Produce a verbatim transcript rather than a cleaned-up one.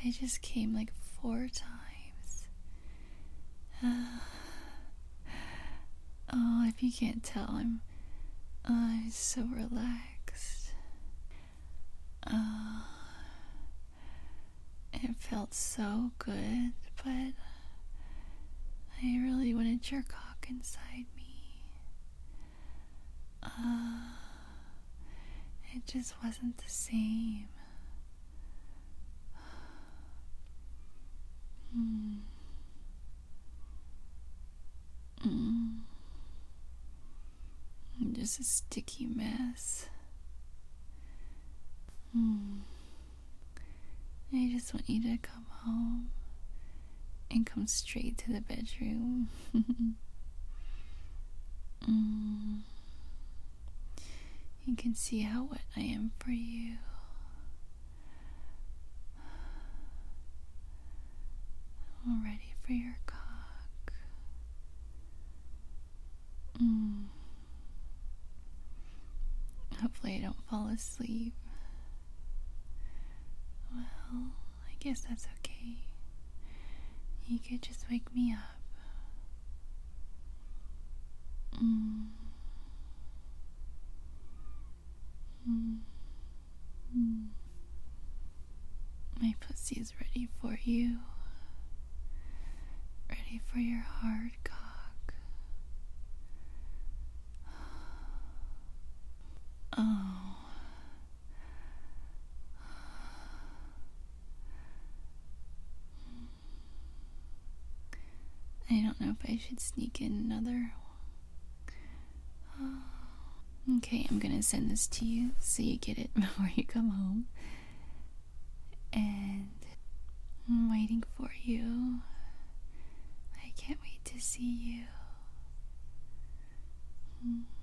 I just came like four times. Uh, oh, if you can't tell, I'm, I'm so relaxed. Uh, it felt so good, but I really want to jerk off inside me. Uh, it just wasn't the same. Mm. Mm. I'm just a sticky mess. Mm. I just want you to come home and come straight to the bedroom. mm. You can see how wet I am for you. I'm ready for your cock. Mm. Hopefully I don't fall asleep. Well, I guess that's okay. You could just wake me up. Mm. Mm. Mm. My pussy is ready for you. Ready for your hard cock. Oh. I don't know if I should sneak in another. Oh. Okay, I'm gonna send this to you so you get it before you come home. And I'm waiting for you. I can't wait to see you. Mm.